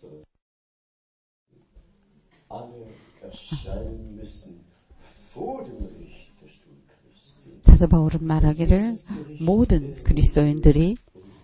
사도 바울은 말하기를 모든 그리스도인들이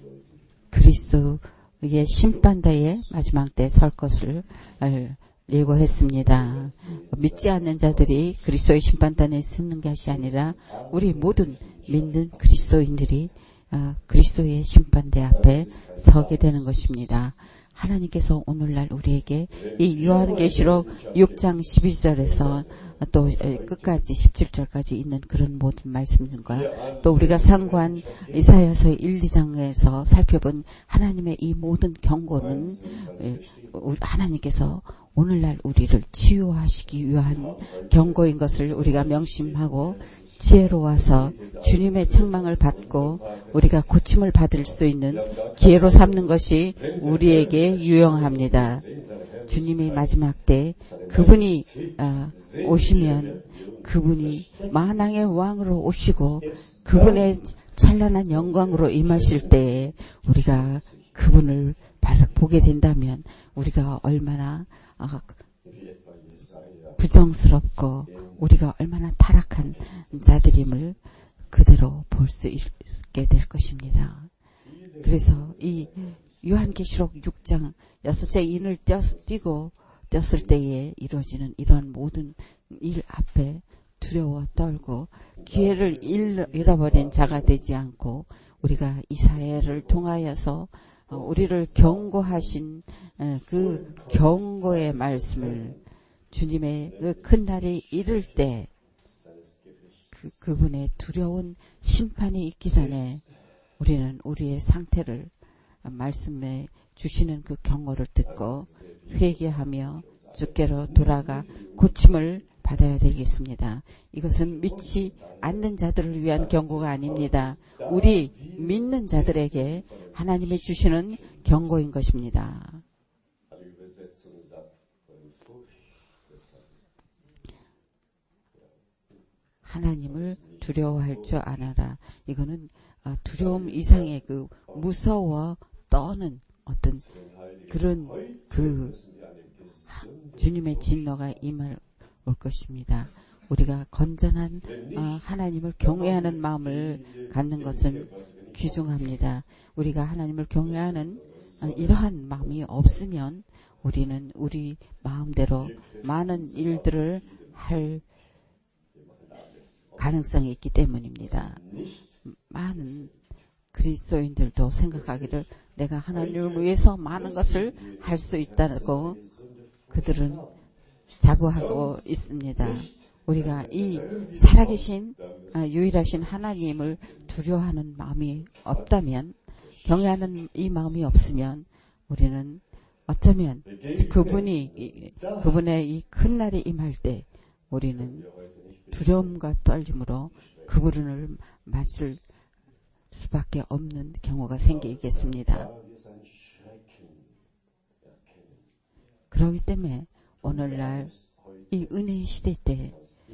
그리스도의 심판대에 마지막 때 설 것을 예고했습니다. 믿지 않는 자들이 그리스도의 심판단에 서는 것이 아니라 우리 모든 믿는 그리스도인들이 그리스도의 심판대 앞에 서게 되는 것입니다. 하나님께서 오늘날 우리에게 이 요한계시록 6장 12절에서 또 끝까지 17절까지 있는 그런 모든 말씀들과 또 우리가 상고한 이사야서 1, 2장에서 살펴본 하나님의 이 모든 경고는 하나님께서 오늘날 우리를 치유하시기 위한 경고인 것을 우리가 명심하고 지혜로워서 주님의 책망을 받고 우리가 고침을 받을 수 있는 기회로 삼는 것이 우리에게 유용합니다. 주님이 마지막 때 그분이 오시면 그분이 만왕의 왕으로 오시고 그분의 찬란한 영광으로 임하실 때에 우리가 그분을 보게 된다면 우리가 얼마나 부정스럽고 우리가 얼마나 타락한 자들임을 그대로 볼 수 있게 될 것입니다. 그래서 이 요한계시록 6장 6째 인을 띄었을 때에 이루어지는 이러한 모든 일 앞에 두려워 떨고 기회를 잃어버린 자가 되지 않고 우리가 이사야를 통하여서 우리를 경고하신 그 경고의 말씀을 주님의 그 큰 날이 이를 때 그분의 두려운 심판이 있기 전에 우리는 우리의 상태를 말씀에 주시는 그 경고를 듣고 회개하며 주께로 돌아가 고침을 받아야 되겠습니다. 이것은 믿지 않는 자들을 위한 경고가 아닙니다. 우리 믿는 자들에게 하나님이 주시는 경고인 것입니다. 하나님을 두려워할 줄 알아라. 이거는 두려움 이상의 그 무서워 떠는 어떤 그런 그 주님의 진노가 임할 올 것입니다. 우리가 건전한 하나님을 경외하는 마음을 갖는 것은 귀중합니다. 우리가 하나님을 경외하는 이러한 마음이 없으면 우리는 우리 마음대로 많은 일들을 할 가능성이 있기 때문입니다. 많은 그리스도인들도 생각하기를 내가 하나님을 위해서 많은 것을 할 수 있다고 그들은 자부하고 있습니다. 우리가 이 살아계신 유일하신 하나님을 두려워하는 마음이 없다면, 경외하는 이 마음이 없으면 우리는 어쩌면 그분의 이 큰 날이 임할 때 우리는 두려움과 떨림으로 그분을 맞을 수밖에 없는 경우가 생기겠습니다. 그렇기 때문에 오늘날 이 은혜의 시대 때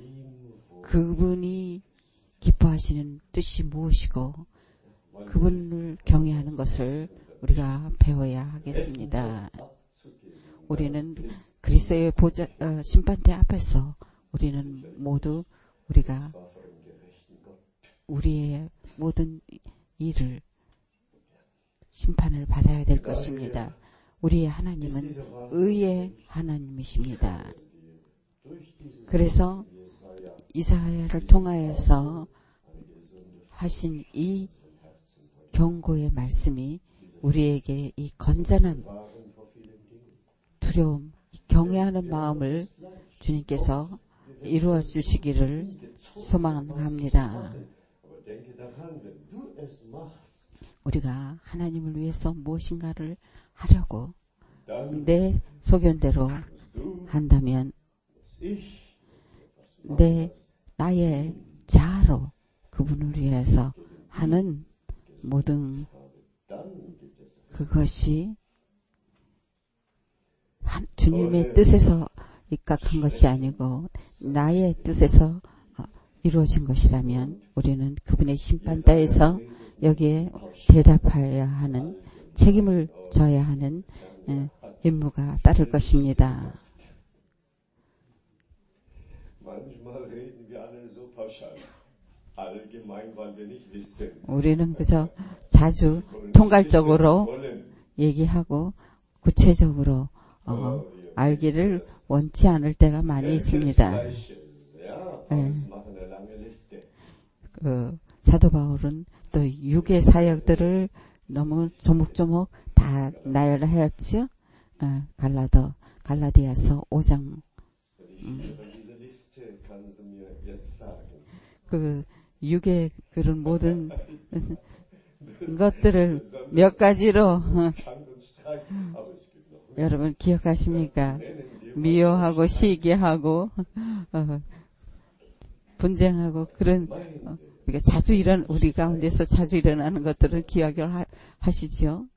그분이 기뻐하시는 뜻이 무엇이고 그분을 경외하는 것을 우리가 배워야 하겠습니다. 우리는 그리스도의 심판대 앞에서 우리는 모두 우리가 우리의 모든 일을 심판을 받아야 될 것입니다. 우리의 하나님은 의의 하나님이십니다. 그래서 이사야를 통하여서 하신 이 경고의 말씀이 우리에게 이 건전한 두려움, 경외하는 마음을 주님께서 이루어 주시기를 소망합니다. 우리가 하나님을 위해서 무엇인가를 하려고 내 소견대로 한다면 나의 자아로 그분을 위해서 하는 모든 그것이 주님의 뜻에서 입각한 것이 아니고 나의 뜻에서 이루어진 것이라면 우리는 그분의 심판대에서 여기에 대답해야 하는, 책임을 져야 하는 임무가 따를 것입니다. 우리는 그저 자주 통괄적으로 얘기하고 구체적으로 알기를 원치 않을 때가 많이 있습니다. 사도 바울은 또 육의 사역들을 너무 조목조목 다 나열하였죠. 갈라디아서 5장. 육의 그런 모든 것들을 몇 가지로 여러분 기억하십니까? 미워하고 시기하고 분쟁하고 그런 우리 가운데서 자주 일어나는 것들을 기억을 하시죠.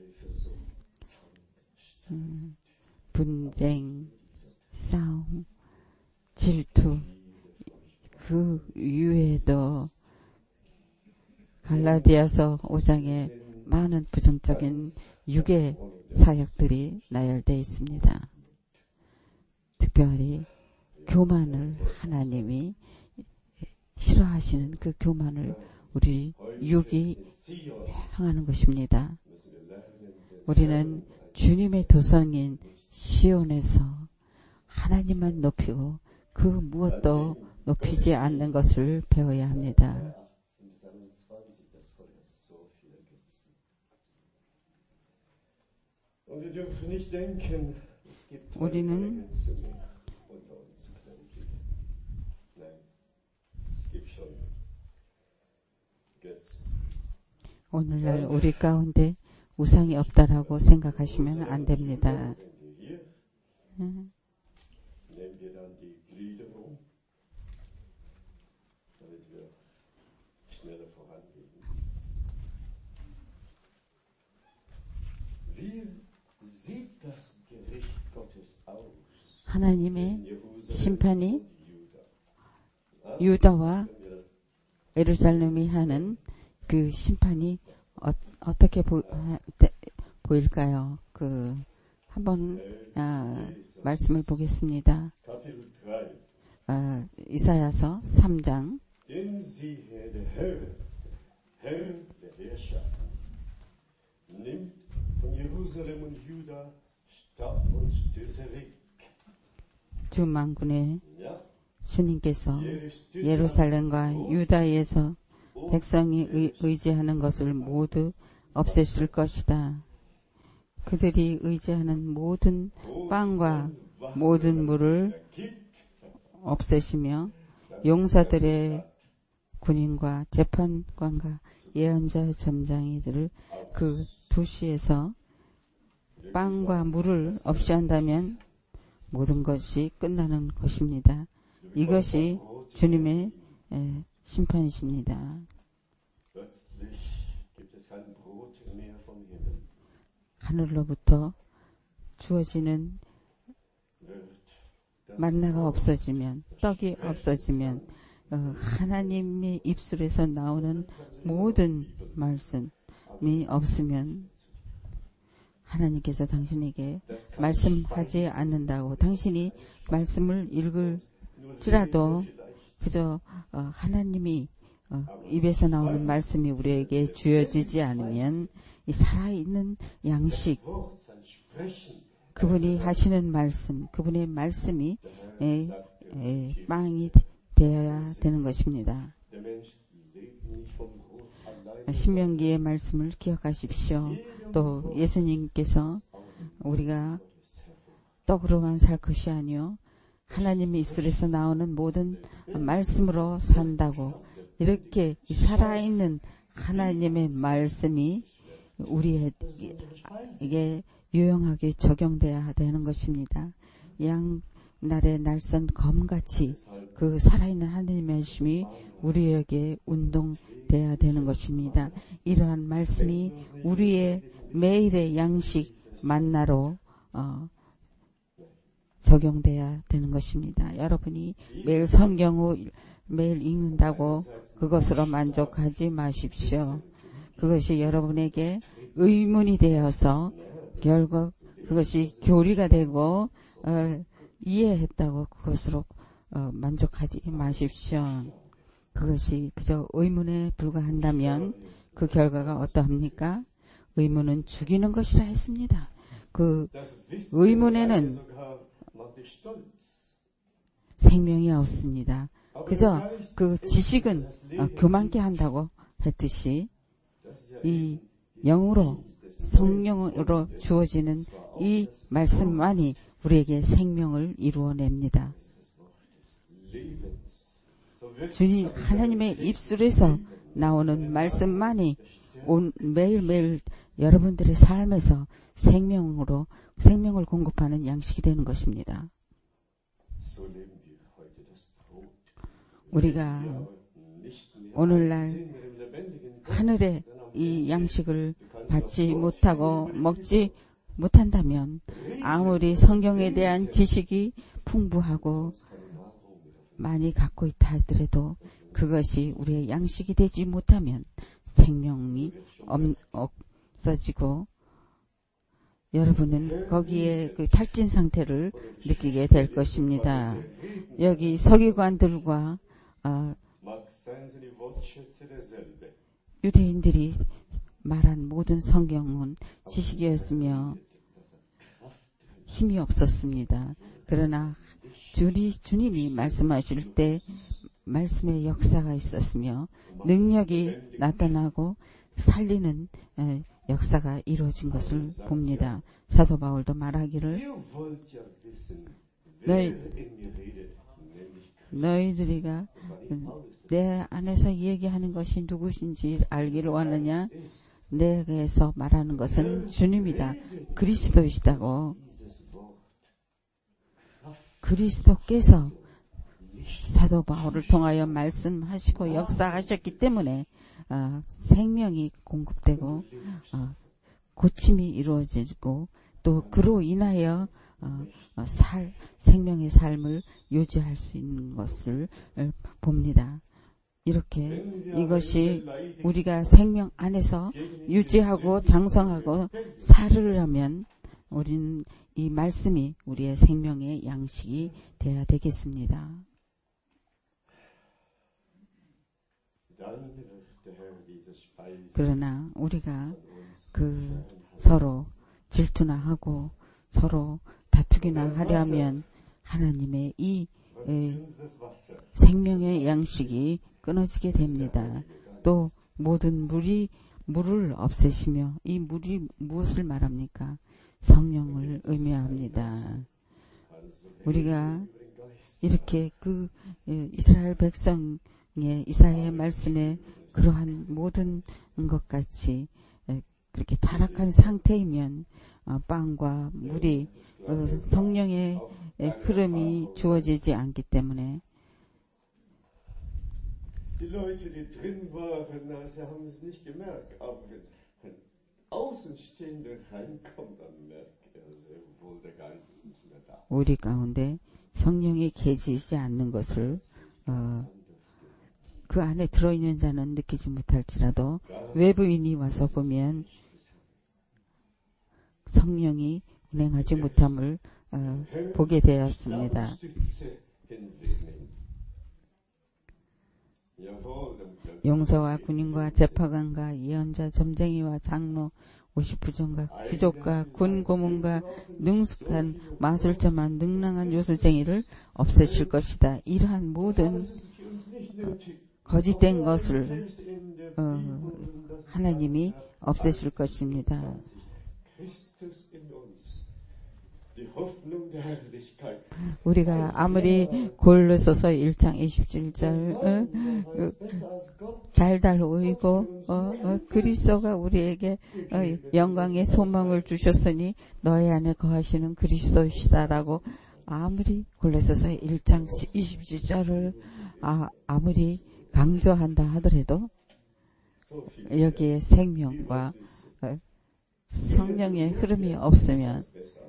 분쟁, 싸움, 질투, 그 이외에도 갈라디아서 5장에 많은 부정적인 육의 사역들이 나열되어 있습니다. 특별히 교만을 하나님이 싫어하시는 그 교만을 우리 육이 향하는 것입니다. 우리는 주님의 도성인 시온에서 하나님만 높이고 그 무엇도 높이지 않는 것을 배워야 합니다. 우리는 오늘날 우리 가운데 우상이 없다라고 생각하시면 안 됩니다. 하나님의 심판이 유다와 예루살렘이 하는 그 심판이 어떻게 보일까요? 한번 말씀을 보겠습니다. 이사야서 3장. 주 만군의 주님께서 예루살렘과 유다에서 백성이 의지하는 것을 모두 없애실 것이다. 그들이 의지하는 모든 빵과 모든 물을 없애시며 용사들의 군인과 재판관과 예언자 점장이들을 그 도시에서 빵과 물을 없이 한다면 모든 것이 끝나는 것입니다. 이것이 주님의 심판이십니다. 하늘로부터 주어지는 만나가 없어지면, 떡이 없어지면, 하나님의 입술에서 나오는 모든 말씀이 없으면 하나님께서 당신에게 말씀하지 않는다고, 당신이 말씀을 읽을지라도 그저 하나님이 입에서 나오는 말씀이 우리에게 주어지지 않으면 이 살아있는 양식, 그분이 하시는 말씀, 그분의 말씀이 빵이 되어야 되는 것입니다. 신명기의 말씀을 기억하십시오. 또 예수님께서 우리가 떡으로만 살 것이 아니요 하나님의 입술에서 나오는 모든 말씀으로 산다고, 이렇게 살아있는 하나님의 말씀이 우리에게 유용하게 적용돼야 되는 것입니다. 양날의 날선 검같이 그 살아있는 하나님의 말씀이 우리에게 운동돼야 되는 것입니다. 이러한 말씀이 우리의 매일의 양식 만나로 적용돼야 되는 것입니다. 여러분이 매일 성경을 매일 읽는다고 그것으로 만족하지 마십시오. 그것이 여러분에게 의문이 되어서 결국 그것이 교리가 되고 이해했다고 그것으로 만족하지 마십시오. 그것이 그저 의문에 불과한다면 그 결과가 어떠합니까? 의문은 죽이는 것이라 했습니다. 그 의문에는 생명이 없습니다. 그저 그 지식은 교만케 한다고 했듯이 이 영으로 성령으로 주어지는 이 말씀만이 우리에게 생명을 이루어냅니다. 주님 하나님의 입술에서 나오는 말씀만이 매일매일 여러분들의 삶에서 생명을 공급하는 양식이 되는 것입니다. 우리가 오늘날 하늘의 이 양식을 받지 못하고 먹지 못한다면 아무리 성경에 대한 지식이 풍부하고 많이 갖고 있다 하더라도 그것이 우리의 양식이 되지 못하면 생명이 없어지고 여러분은 거기에 그 탈진 상태를 느끼게 될 것입니다. 여기 서기관들과 유대인들이 말한 모든 성경은 지식이었으며 힘이 없었습니다. 그러나 주님이 말씀하실 때 말씀의 역사가 있었으며 능력이 나타나고 살리는 역사가 이루어진 것을 봅니다. 사도 바울도 말하기를 너희들이가 내 안에서 얘기하는 것이 누구신지 알기를 원하느냐? 내게서 말하는 것은 주님이다. 그리스도이시다고. 그리스도께서 사도 바울을 통하여 말씀하시고 역사하셨기 때문에 생명이 공급되고 고침이 이루어지고 또 그로 인하여 생명의 삶을 유지할 수 있는 것을 봅니다. 이렇게 이것이 우리가 생명 안에서 유지하고 장성하고 살으려면 우리는 이 말씀이 우리의 생명의 양식이 되어야 되겠습니다. 그러나 우리가 서로 질투나 하고 서로 다투기나 하려면 하나님의 이 생명의 양식이 끊어지게 됩니다. 또 모든 물을 없애시며 이 물이 무엇을 말합니까? 성령을 의미합니다. 우리가 이렇게 이스라엘 백성의 이사야의 말씀에 그러한 모든 것 같이 그렇게 타락한 상태이면 빵과 물이 성령의 흐름이 주어지지 않기 때문에 Die Leute, die drin waren, sie haben es nicht gemerkt. Aber wenn Außenstehende reinkommt, dann merkt sehr wohl, der Geist ist nicht mehr da. 우리 가운데 성령이 계시지 않는 것을 그 안에 들어있는 자는 느끼지 못할지라도 외부인이 와서 보면 성령이 운행하지 못함을 보게 되었습니다. 용사와 군인과 재파관과 예언자 점쟁이와 장로 50부정과 귀족과 군 고문과 능숙한 마술자만 능랑한 요술쟁이를 없애실 것이다. 이러한 모든 거짓된 것을 하나님이 없애실 것입니다. 우리가 아무리 골로새서 1장 27절 달달 오이고 그리스도가 우리에게 영광의 소망을 주셨으니 너희 안에 거하시는 그리스도이시다라고 아무리 골로새서 1장 27절을 아무리 강조한다 하더라도 여기에 생명과 성령의 흐름이 없으면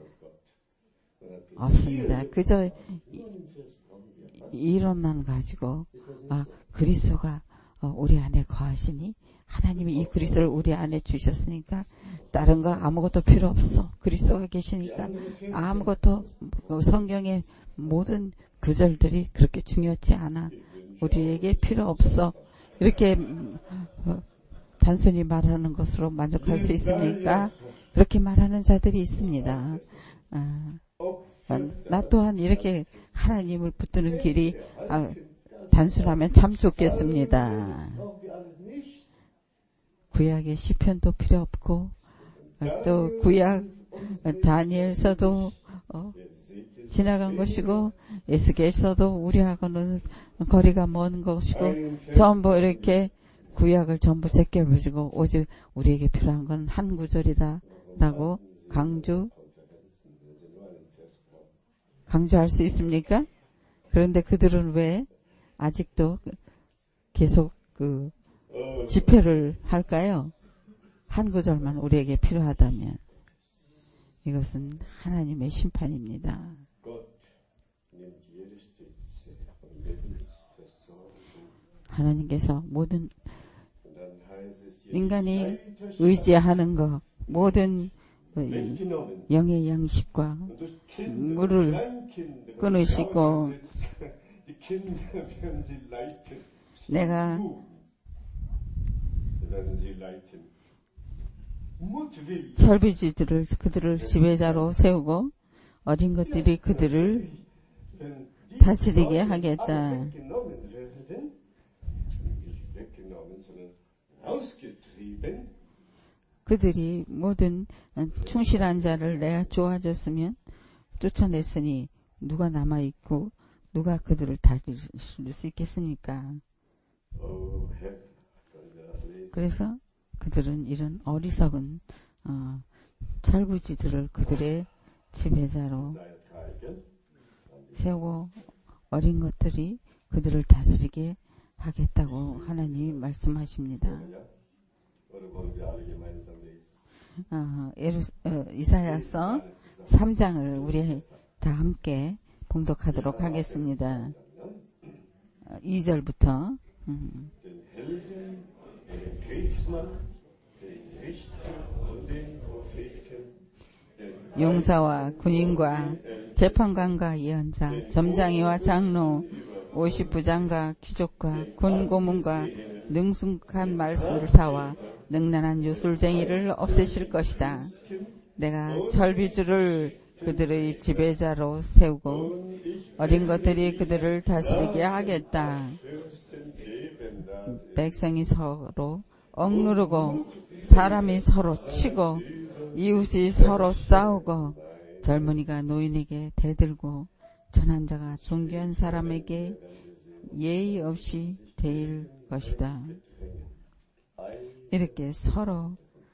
없습니다. 그저 이론만 가지고 그리스도가 우리 안에 거하시니 하나님이 이 그리스도를 우리 안에 주셨으니까 다른 거 아무것도 필요 없어. 그리스도가 계시니까 아무것도 성경의 모든 구절들이 그렇게 중요하지 않아. 우리에게 필요 없어. 이렇게 단순히 말하는 것으로 만족할 수 있습니까? 그렇게 말하는 자들이 있습니다. 나 또한 이렇게 하나님을 붙드는 길이 단순하면 참 좋겠습니다. 구약의 시편도 필요 없고 또 구약 다니엘서도 지나간 것이고 에스겔서도 우리하고는 거리가 먼 것이고 전부 이렇게 구약을 전부 제껴버리고 오직 우리에게 필요한 건 한 구절이다 라고 강조할 수 있습니까? 그런데 그들은 왜 아직도 계속 집회를 할까요? 한 구절만 우리에게 필요하다면 이것은 하나님의 심판입니다. 하나님께서 모든 인간이 의지하는 것, 모든 영의 양식과 물을 끊으시고 내가 철부지들을 그들을 지배자로 세우고 어린 것들이 그들을 다스리게 하겠다. 그들이 모든 충실한 자를 내가 좋아졌으면 쫓아냈으니 누가 남아있고 누가 그들을 다스릴 수 있겠습니까? 그래서 그들은 이런 어리석은 철부지들을 그들의 지배자로 세우고 어린 것들이 그들을 다스리게 하겠다고 하나님이 말씀하십니다. 이사야서 3장을 우리 다 함께 봉독하도록 하겠습니다. 2절부터 용사와 군인과 재판관과 예언자, 점장이와 장로, 50부장과 귀족과 군고문과 능숙한 말술사와 능란한 유술쟁이를 없애실 것이다. 내가 철비주를 그들의 지배자로 세우고 어린 것들이 그들을 다스리게 하겠다. 백성이 서로 억누르고 사람이 서로 치고 이웃이 서로 싸우고 젊은이가 노인에게 대들고 천한 자가 존귀한 사람에게 예의 없이 대일 것이다. 이렇게 서로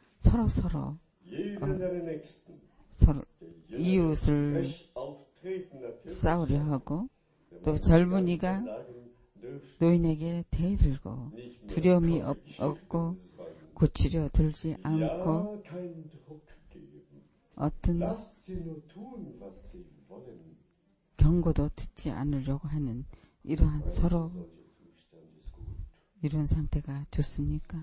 이웃을 싸우려 하고 또 젊은이가 노인에게 대들고 두려움이 없고 고치려 들지 않고 어떤 경고도 듣지 않으려고 하는 이러한 서로 이런 상태가 좋습니까?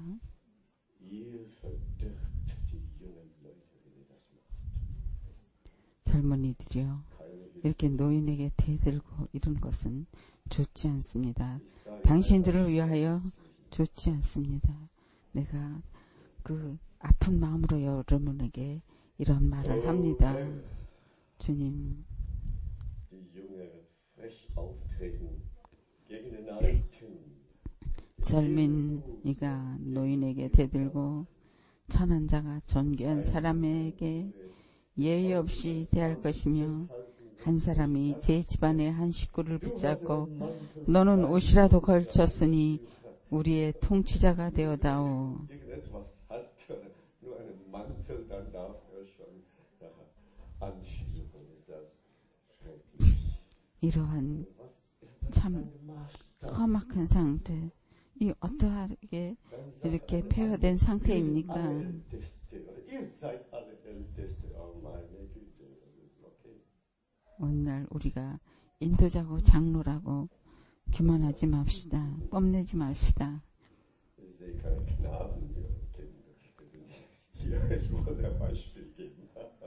젊은이들이요, 이렇게 노인에게 대들고 이런 것은 좋지 않습니다. 당신들을 위하여 좋지 않습니다. 내가 그 아픈 마음으로 여러분에게 이런 말을 합니다. 주님, 젊은이가 노인에게 대들고 천한 자가 존귀한 사람에게 예의 없이 대할 것이며 한 사람이 제 집안의 한 식구를 붙잡고 너는 옷이라도 걸쳤으니 우리의 통치자가 되어다오. 이러한 참 험악한 상태, 이 어떠하게 이렇게 폐허된 상태입니까? 오늘날 우리가 인도자고 장로라고 교만하지 맙시다. 뽐내지 맙시다. Jetzt wollte er ein Beispiel geben.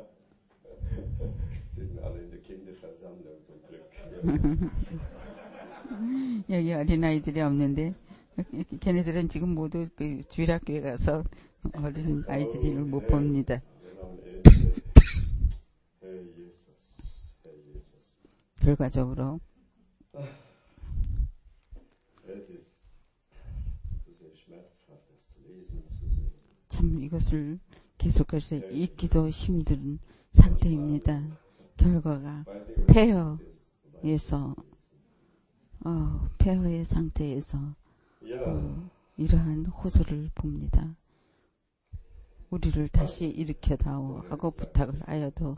Die sind alle in der Kinderversammlung zum Glück. 여기 어린아이들이 없는데 걔네들은 지금 모두 그 주일학교에 가서 어린아이들을 못 봅니다. 결과적으로 참 이것을 계속해서 읽기도 힘든 상태입니다. 결과가 폐허의 상태에서 이러한 호소를 봅니다. 우리를 다시 일으켜다오 하고 부탁을 하여도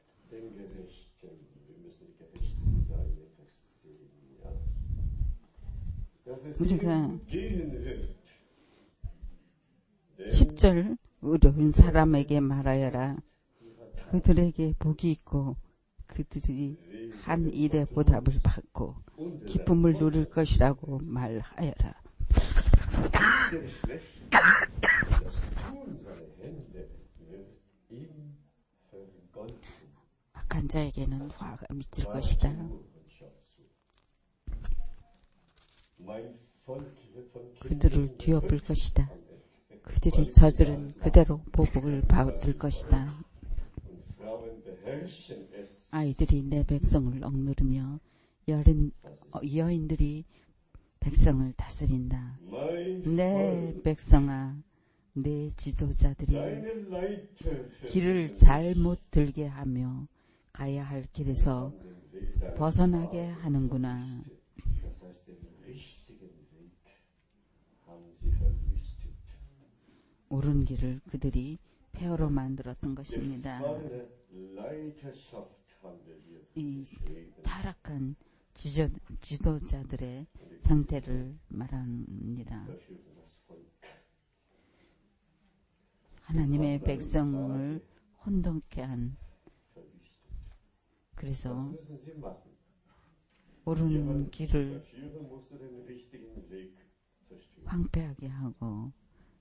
우리가 10절 어려운 사람에게 말하여라. 그들에게 복이 있고 그들이 한 일에 보답을 받고 기쁨을 누릴 것이라고 말하여라. 악한 자에게는 화가 미칠 것이다. 그들을 뒤엎을 것이다. 그들이 저지른 그대로 보복을 받을 것이다. 아이들이 내 백성을 억누르며 여인들이 백성을 다스린다. 내 백성아, 내 지도자들이 길을 잘못 들게 하며 가야 할 길에서 벗어나게 하는구나. 옳은 길을 그들이 폐허로 만들었던 것입니다. 이 타락한 지도자들의 상태를 말합니다. 하나님의 백성을 혼돈케 한, 그래서 옳은 길을 황폐하게 하고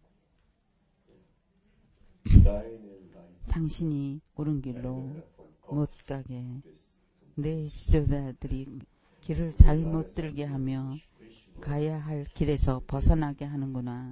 당신이 옳은 길로 못 가게 내 지도자들이 길을 잘못 들게 하며 가야 할 길에서 벗어나게 하는구나.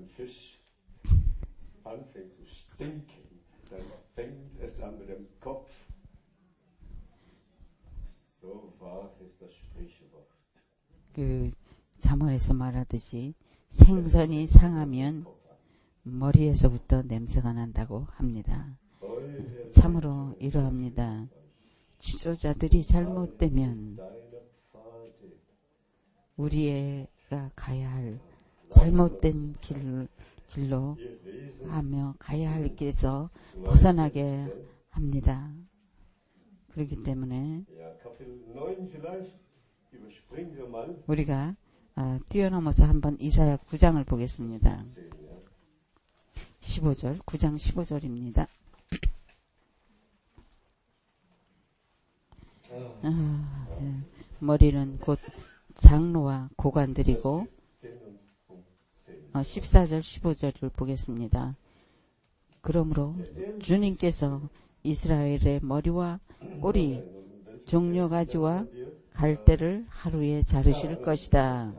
그 잠언에서 말하듯이 생선이 상하면 머리에서부터 냄새가 난다고 합니다. 참으로 이러합니다. 지도자들이 잘못되면 우리가 가야 할 잘못된 길로 하며 가야 할 길에서 벗어나게 합니다. 그렇기 때문에 우리가 뛰어넘어서 한번 이사야 9장을 보겠습니다. 15절, 9장 15절입니다. 머리는 곧 장로와 고관들이고 14절, 15절을 보겠습니다. 그러므로 주님께서 이스라엘의 머리와 꼬리, 종려가지와 갈대를 하루에 자르실 것이다.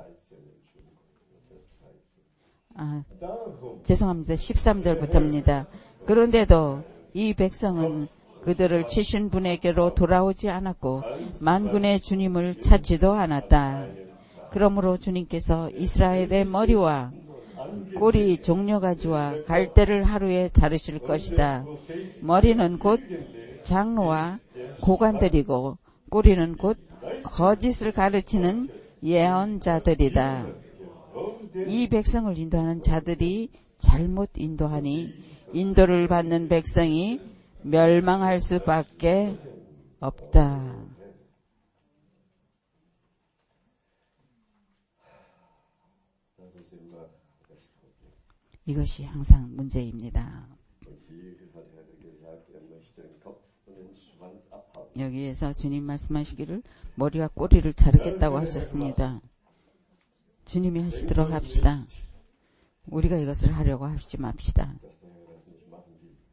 죄송합니다. 13절부터입니다. 그런데도 이 백성은 그들을 치신 분에게로 돌아오지 않았고 만군의 주님을 찾지도 않았다. 그러므로 주님께서 이스라엘의 머리와 꼬리, 종려가지와 갈대를 하루에 자르실 것이다. 머리는 곧 장로와 고관들이고 꼬리는 곧 거짓을 가르치는 예언자들이다. 이 백성을 인도하는 자들이 잘못 인도하니 인도를 받는 백성이 멸망할 수밖에 없다. 이것이 항상 문제입니다. 여기에서 주님 말씀하시기를 머리와 꼬리를 자르겠다고 하셨습니다. 주님이 하시도록 합시다. 우리가 이것을 하려고 하지 맙시다.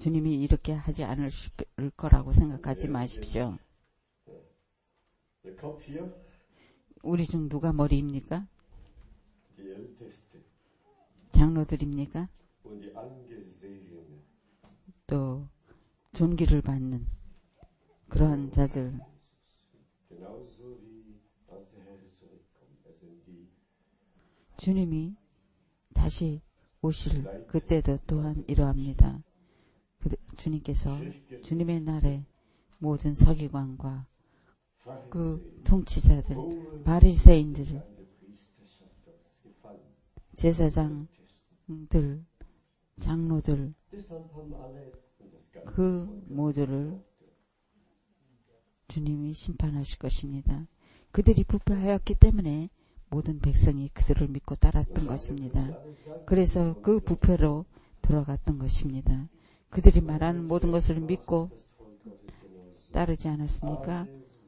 주님이 이렇게 하지 않을 거라고 생각하지 마십시오. 우리 중 누가 머리입니까? 장로들입니까? 또 존귀를 받는 그러한 자들. 주님이 다시 오실 그때도 또한 이러합니다. 주님께서 주님의 날에 모든 서기관과 그 통치자들, 바리새인들, 제사장들, 장로들, 그 모두를 주님이 심판하실 것입니다. 그들이 부패하였기 때문에 모든 백성이 그들을 믿고 따랐던 것입니다. 그래서 그 부패로 돌아갔던 것입니다. 그들이 말하는 모든 것을 믿고 따르지 않았습니까?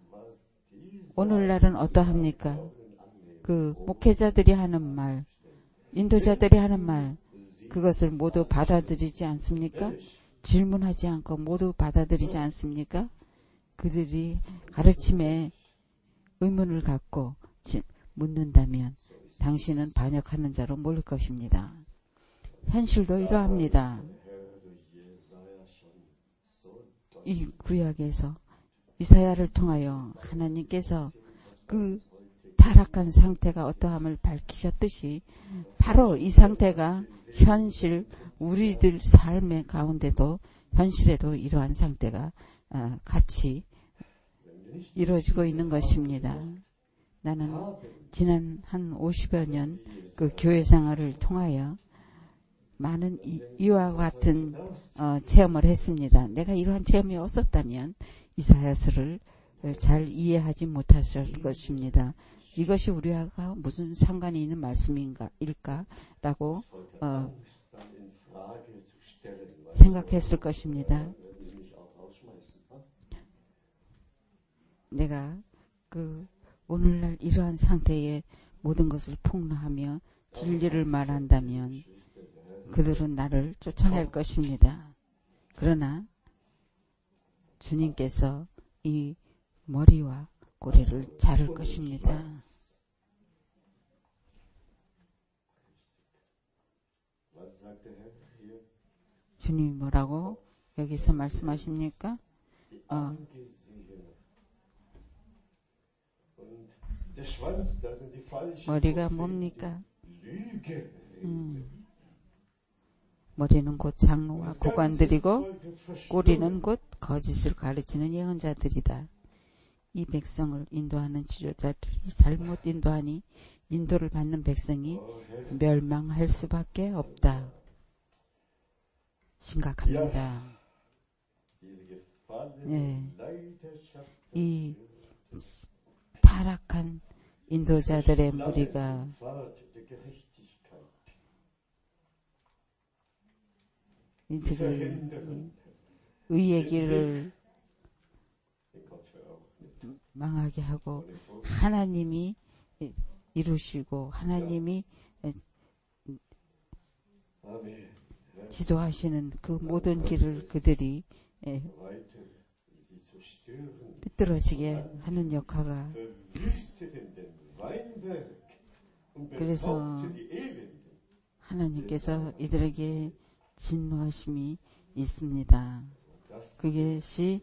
오늘날은 어떠합니까? 그 목회자들이 하는 말, 인도자들이 하는 말, 그것을 모두 받아들이지 않습니까? 질문하지 않고 모두 받아들이지 않습니까? 그들이 가르침에 의문을 갖고 묻는다면 당신은 반역하는 자로 몰릴 것입니다. 현실도 이러합니다. 이 구약에서 이사야를 통하여 하나님께서 그 타락한 상태가 어떠함을 밝히셨듯이 바로 이 상태가 현실 우리들 삶의 가운데도 현실에도 이러한 상태가 같이 이루어지고 있는 것입니다. 나는 지난 한 50여 년 그 교회 생활을 통하여 많은 이와 같은 체험을 했습니다. 내가 이러한 체험이 없었다면 이사야서를 잘 이해하지 못했을 것입니다. 이것이 우리와 무슨 상관이 있는 말씀일까라고 생각했을 것입니다. 내가 오늘날 이러한 상태에 모든 것을 폭로하며 진리를 말한다면 그들은 나를 쫓아낼 것입니다. 그러나 주님께서 이 머리와 꼬리를 자를 것입니다. 주님이 뭐라고 여기서 말씀하십니까? 머리가 뭡니까? 머리는 곧 장로와 고관들이고 꼬리는 곧 거짓을 가르치는 예언자들이다. 이 백성을 인도하는 지도자들이 잘못 인도하니 인도를 받는 백성이 멸망할 수밖에 없다. 심각합니다. 네. 이 타락한 인도자들의 무리가 이들을 의의 길을 망하게 하고 하나님이 이루시고 하나님이 지도하시는 그 모든 길을 그들이 삐뚤어지게 하는 역사가 그래서 하나님께서 이들에게 진노하심이 있습니다. 그것이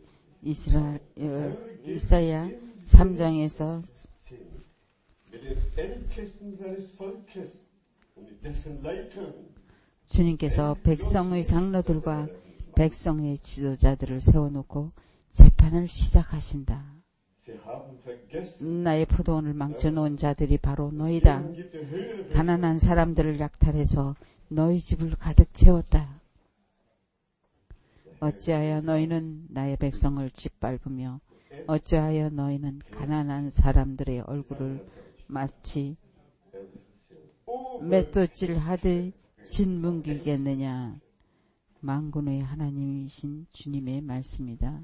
이사야 3장에서 주님께서 백성의 장로들과 백성의 지도자들을 세워놓고 재판을 시작하신다. 나의 포도원을 망쳐놓은 자들이 바로 너희다. 가난한 사람들을 약탈해서 너희 집을 가득 채웠다. 어찌하여 너희는 나의 백성을 짓밟으며 어찌하여 너희는 가난한 사람들의 얼굴을 마치 맷돌질 하듯 짓뭉기겠느냐. 만군의 하나님이신 주님의 말씀이다.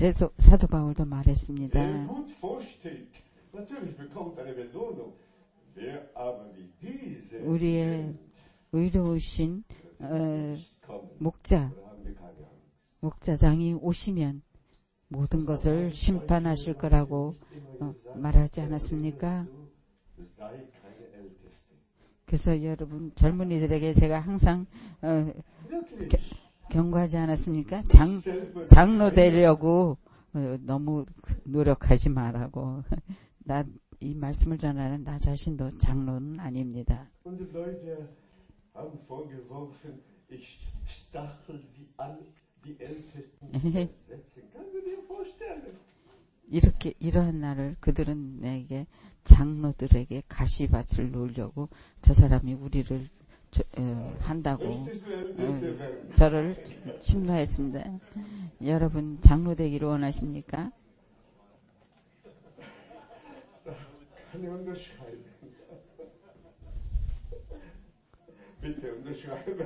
사도 바울도 말했습니다. wer aber wie diese 우리의 의로우신 kommen, 목자, da haben wir keine Angst. 목자장이 오시면 모든 것을 심판하실 거라고 말하지 않았습니까? Sei keine Älteste. 그래서 여러분 젊은이들에게 제가 항상 Wirklich. 경고하지 않았습니까? 장로 되려고 너무 노력하지 말라고. 나 이 말씀을 전하는 나 자신도 장로는 아닙니다. Und die Leute haben vorgeworfen, ich stachel sie an, die Ältesten zu ersetzen. Kannst du dir vorstellen? 이러한 날을 그들은 내게 장로들에게 가시밭을 놓으려고 저 사람이 우리를 한다고 저를 침노했습니다. 여러분 장로 되기를 원하십니까? Kann ich unterschreiben? Bitte unterschreiben.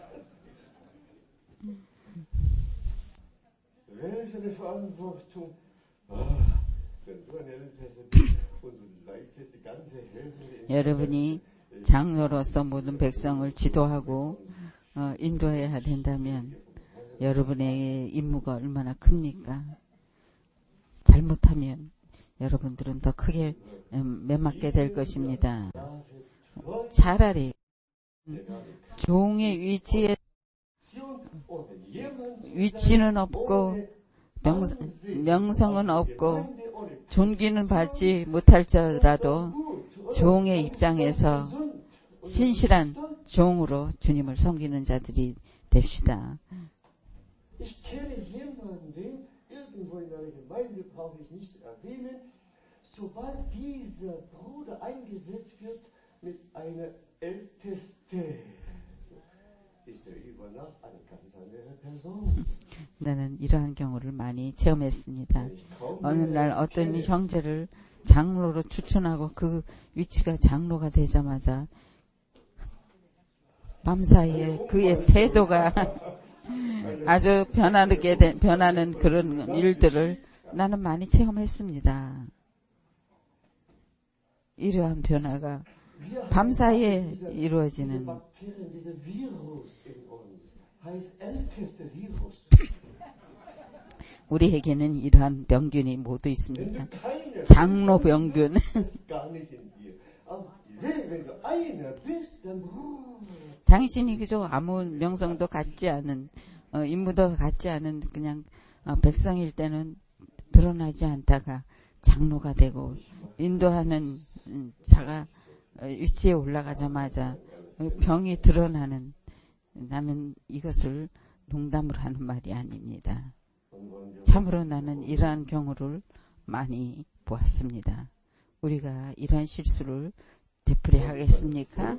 Welche eine Verantwortung? Wenn du eine Älteste bist und du leitest die ganze Herde. 여러분이 장로로서 모든 백성을 지도하고 인도해야 된다면 여러분의 임무가 얼마나 큽니까? 잘못하면 여러분들은 더 크게 매맞게 될 것입니다. 차라리 종의 위치는 없고 명성은 없고 존귀는 받지 못할지라도 종의 입장에서 신실한 종으로 주님을 섬기는 자들이 됩시다. Ich kenne jemanden, irgendwo in einer Gemeinde brauche ich nicht erwähnen, sobald dieser Bruder eingesetzt wird mit einer Älteste, ist er über Nacht eine ganz andere Person. 나는 이러한 경우를 많이 체험했습니다. 어느 날 어떤 형제를 장로로 추천하고 그 위치가 장로가 되자마자 밤사이에 그의 태도가 아주 변하는 그런 일들을 나는 많이 체험했습니다. 이러한 변화가 밤사이에 이루어지는 우리에게는 이러한 병균이 모두 있습니다. 장로 병균. 당신이 그저 아무 명성도 갖지 않은 임무도 갖지 않은 그냥 백성일 때는 드러나지 않다가 장로가 되고 인도하는 자가 위치에 올라가자마자 병이 드러나는 나는 이것을 농담으로 하는 말이 아닙니다. 참으로 나는 이러한 경우를 많이 보았습니다. 우리가 이러한 실수를 되풀이하겠습니까?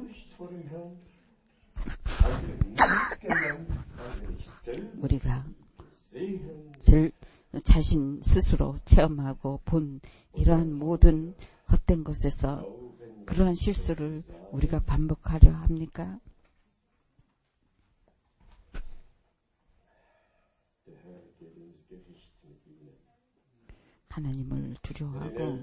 우리가 자신 스스로 체험하고 본 이러한 모든 헛된 것에서 그러한 실수를 우리가 반복하려 합니까? 하나님을 두려워하고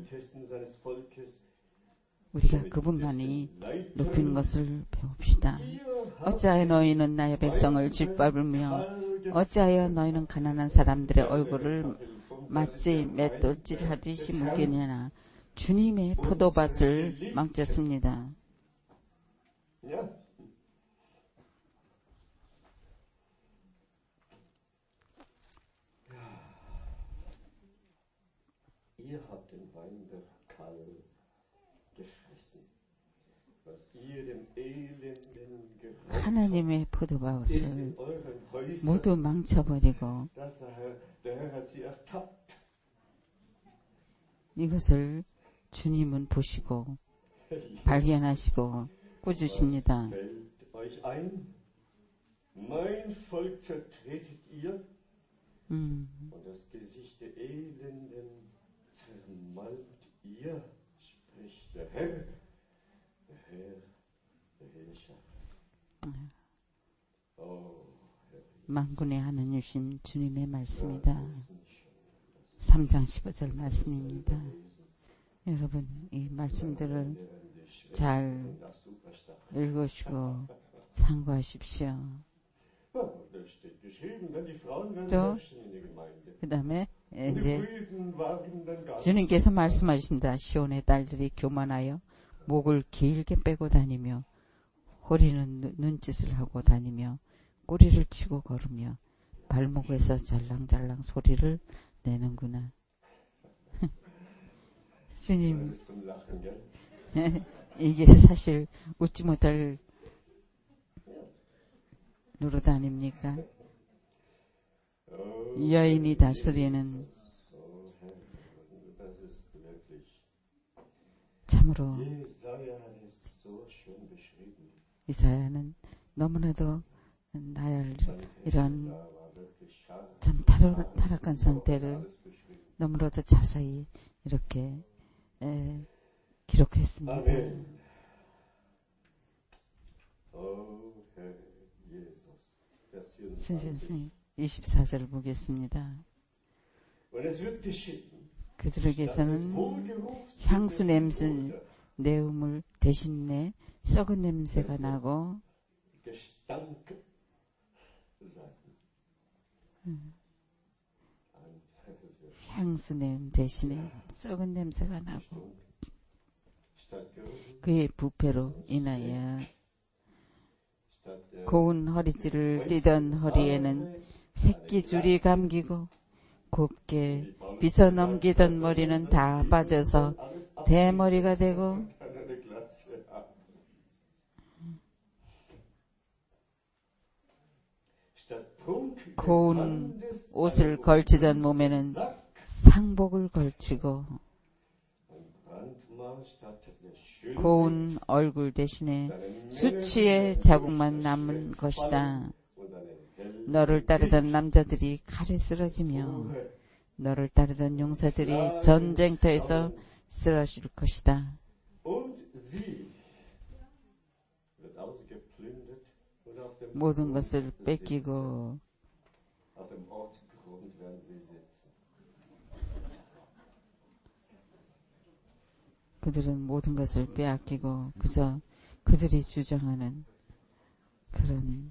우리가 그분만이 높인 것을 배웁시다. 어찌하여 너희는 나의 백성을 짓밟으며 어찌하여 너희는 가난한 사람들의 얼굴을 마치 맷돌질하듯이 묵이느냐. 주님의 포도밭을 망쳤습니다. 하나님의 포도밭을 모두 망쳐버리고 이것을 주님은 보시고 발견하시고 꾸주십니다. 만군의 하나님이신 주님의 말씀이다. 3장 15절 말씀입니다. 여러분 이 말씀들을 잘 읽으시고 참고하십시오. 또 그 다음에 이제 주님께서 말씀하신다. 시온의 딸들이 교만하여 목을 길게 빼고 다니며 허리는 눈짓을 하고 다니며 꼬리를 치고 걸으며 발목에서 잘랑잘랑 소리를 내는구나. 주님, 이게 사실 웃지 못할 노릇 아닙니까? 여인이 다스리는 참으로 이사야는 너무나도 나열 이런 참 타락한 상태를 너무나도 자세히 이렇게 기록했습니다. 24절을 보겠습니다. 그들에게서는 향수 냄새 내음을 대신에 썩은 냄새가 나고 향수 냄 대신에 썩은 냄새가 나고 그의 부패로 인하여 고운 허리띠를 띠던 허리에는 새끼줄이 감기고 곱게 빗어 넘기던 머리는 다 빠져서 대머리가 되고 고운 옷을 걸치던 몸에는 상복을 걸치고 고운 얼굴 대신에 수치의 자국만 남은 것이다. 너를 따르던 남자들이 칼에 쓰러지며 너를 따르던 용사들이 전쟁터에서 쓰러질 것이다. 모든 것을 뺏기고 그들은 모든 것을 빼앗기고 그저 그들이 주장하는 그런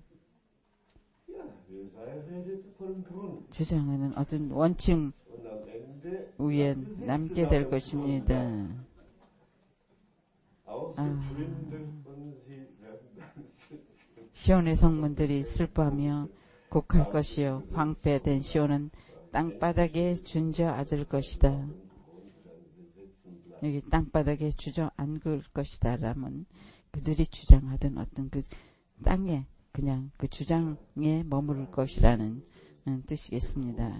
주장하는 어떤 원칙 위에 남게 될 것입니다. 시온의 성문들이 슬퍼하며 곡할 것이요 황폐된 시온은 땅바닥에 준저앉을 것이다. 여기 땅바닥에 주저앉을 것이다 라면 그들이 주장하던 어떤 그 땅에 그냥 그 주장에 머무를 것이라는 뜻이겠습니다.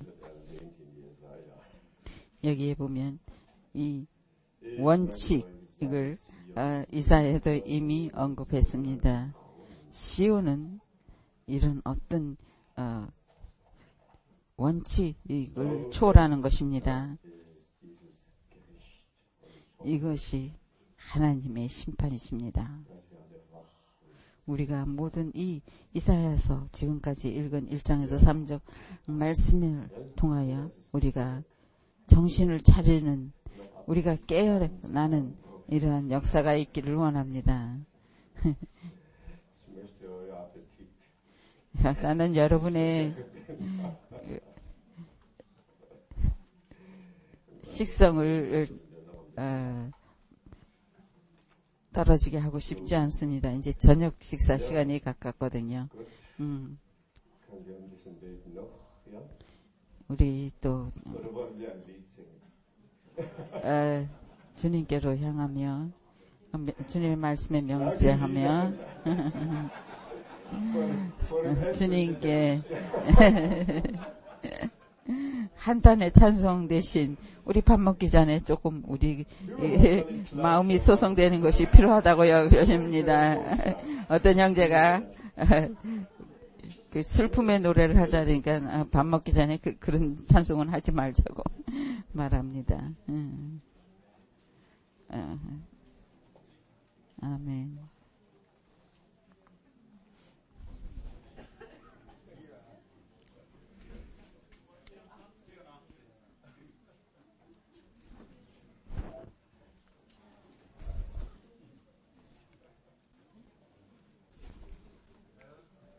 여기에 보면 이 원칙을 이사야도 이미 언급했습니다. 시온은 이런 어떤 원칙을 초월하는 것입니다. 이것이 하나님의 심판이십니다. 우리가 모든 이 이사야서 지금까지 읽은 1장에서 3장 말씀을 통하여 우리가 정신을 차리는 우리가 깨어나는 이러한 역사가 있기를 원합니다. 나는 여러분의 식성을 떨어지게 하고 싶지 않습니다. 이제 저녁 식사 시간이 가깝거든요. 우리 또 주님께로 향하며 주님의 말씀에 명세하며 주님께 한탄의 찬송 대신 우리 밥 먹기 전에 조금 우리 마음이 소송되는 것이 필요하다고 여깁니다. 어떤 형제가 그 슬픔의 노래를 하자니까 밥 먹기 전에 그런 찬송은 하지 말자고 말합니다. 아멘.